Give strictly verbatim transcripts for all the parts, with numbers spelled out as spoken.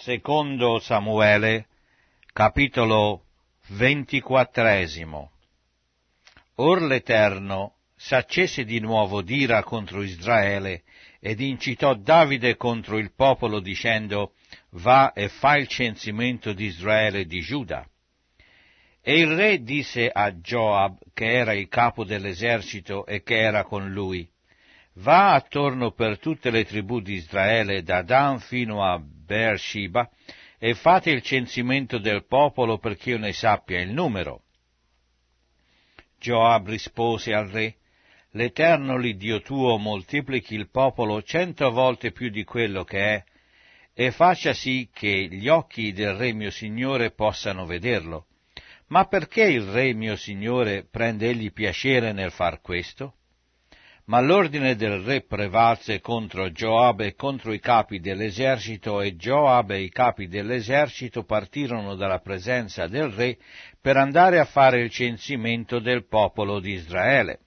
Secondo Samuele, capitolo ventiquattresimo. Or l'Eterno s'accese di nuovo d'ira contro Israele ed incitò Davide contro il popolo dicendo: va e fa il censimento di Israele e di Giuda. E il re disse a Gioab, che era il capo dell'esercito e che era con lui: va attorno per tutte le tribù di Israele, da Dan fino a Beersheba, e fate il censimento del popolo perché io ne sappia il numero. Gioab rispose al re: l'Eterno l'Iddio tuo moltiplichi il popolo cento volte più di quello che è, e faccia sì che gli occhi del re mio signore possano vederlo. Ma perché il re mio signore prende egli piacere nel far questo? Ma l'ordine del re prevalse contro Gioab e contro i capi dell'esercito, e Gioab e i capi dell'esercito partirono dalla presenza del re per andare a fare il censimento del popolo di Israele.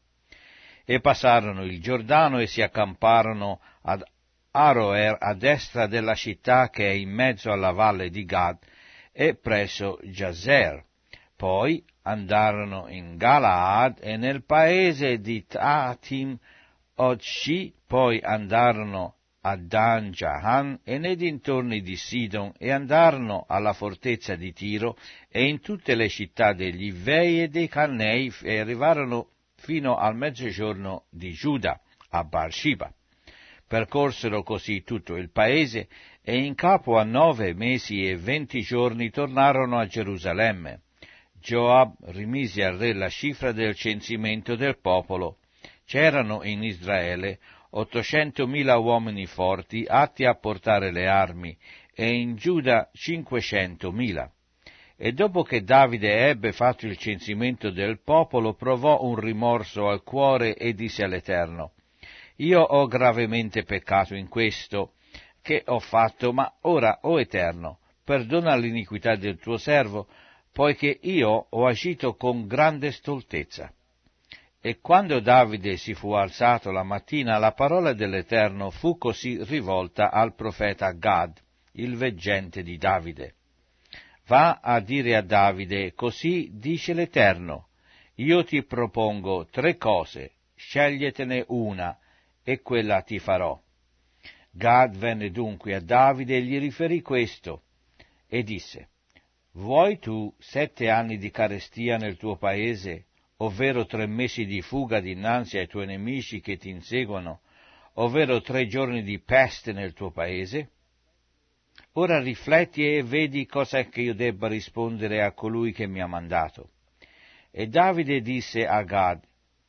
E passarono il Giordano e si accamparono ad Aroer, a destra della città che è in mezzo alla valle di Gad, e presso Jazer. Poi andarono in Galaad e nel paese di Tatim Odshi, poi andarono a Dan Jahan e nei dintorni di Sidon, e andarono alla fortezza di Tiro e in tutte le città degli Ivei e dei Cannei, e arrivarono fino al mezzogiorno di Giuda, a Beersheba. Percorsero così tutto il paese, e in capo a nove mesi e venti giorni tornarono a Gerusalemme. Gioab rimise al re la cifra del censimento del popolo. C'erano in Israele ottocentomila uomini forti, atti a portare le armi, e in Giuda cinquecentomila. E dopo che Davide ebbe fatto il censimento del popolo, provò un rimorso al cuore e disse all'Eterno: io ho gravemente peccato in questo che ho fatto, ma ora, o Eterno, perdona l'iniquità del tuo servo, poiché io ho agito con grande stoltezza. E quando Davide si fu alzato la mattina, la parola dell'Eterno fu così rivolta al profeta Gad, il veggente di Davide. Va a dire a Davide: così dice l'Eterno, io ti propongo tre cose, sceglietene una, e quella ti farò. Gad venne dunque a Davide e gli riferì questo, e disse: vuoi tu sette anni di carestia nel tuo paese, ovvero tre mesi di fuga dinanzi ai tuoi nemici che ti inseguono, ovvero tre giorni di peste nel tuo paese? Ora rifletti e vedi cosa è che io debba rispondere a colui che mi ha mandato. E Davide disse a Gad: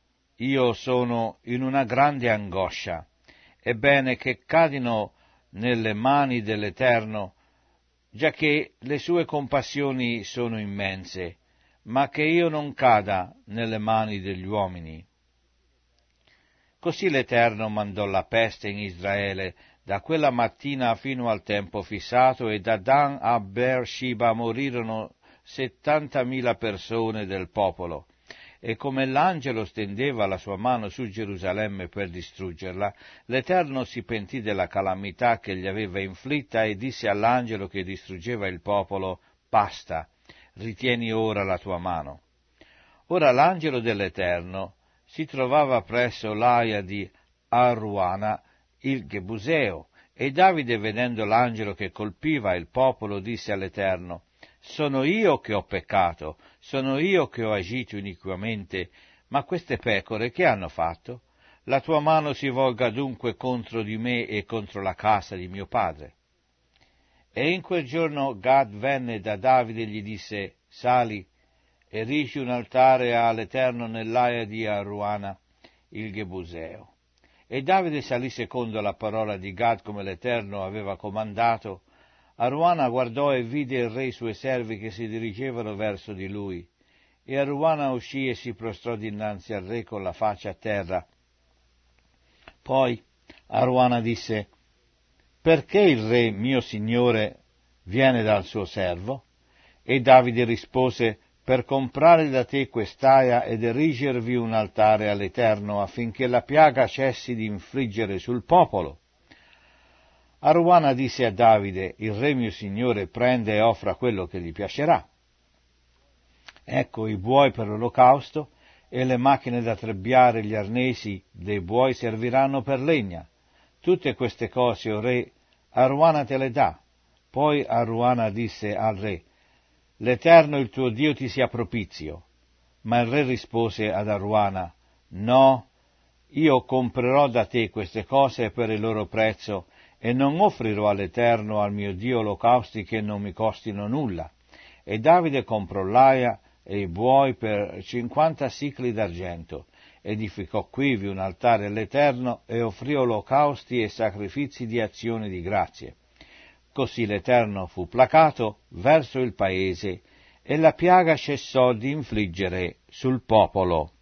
io sono in una grande angoscia, è bene che cadino nelle mani dell'Eterno, giacché le sue compassioni sono immense, ma che io non cada nelle mani degli uomini. Così l'Eterno mandò la peste in Israele da quella mattina fino al tempo fissato, e da Dan a Beersheba morirono settantamila persone del popolo. E come l'angelo stendeva la sua mano su Gerusalemme per distruggerla, l'Eterno si pentì della calamità che gli aveva inflitta e disse all'angelo che distruggeva il popolo: basta, ritieni ora la tua mano. Ora l'angelo dell'Eterno si trovava presso l'Aia di Aruana, il Gebuseo, e Davide, vedendo l'angelo che colpiva il popolo, disse all'Eterno: sono io che ho peccato, sono io che ho agito iniquamente, ma queste pecore che hanno fatto? La tua mano si volga dunque contro di me e contro la casa di mio padre. E in quel giorno Gad venne da Davide e gli disse: sali, erigi un altare all'Eterno nell'Aia di Aruana, il Gebuseo. E Davide salì secondo la parola di Gad, come l'Eterno aveva comandato. Aruana guardò e vide il re e i suoi servi che si dirigevano verso di lui. E Aruana uscì e si prostrò dinanzi al re con la faccia a terra. Poi Aruana disse: perché il re mio signore viene dal suo servo? E Davide rispose: per comprare da te quest'aia ed erigervi un altare all'Eterno, affinché la piaga cessi di infliggere sul popolo. Aruana disse a Davide: il re mio signore prende e offra quello che gli piacerà. Ecco i buoi per l'olocausto e le macchine da trebbiare, gli arnesi dei buoi serviranno per legna. Tutte queste cose, o re, Aruana te le dà. Poi Aruana disse al re: l'Eterno il tuo Dio ti sia propizio. Ma il re rispose ad Aruana: no, io comprerò da te queste cose per il loro prezzo e non offrirò all'Eterno, al mio Dio, olocausti che non mi costino nulla. E Davide comprò l'aia e i buoi per cinquanta sicli d'argento, edificò quivi un altare all'Eterno e offrì olocausti e sacrifici di azione di grazie. Così l'Eterno fu placato verso il paese e la piaga cessò di infliggere sul popolo.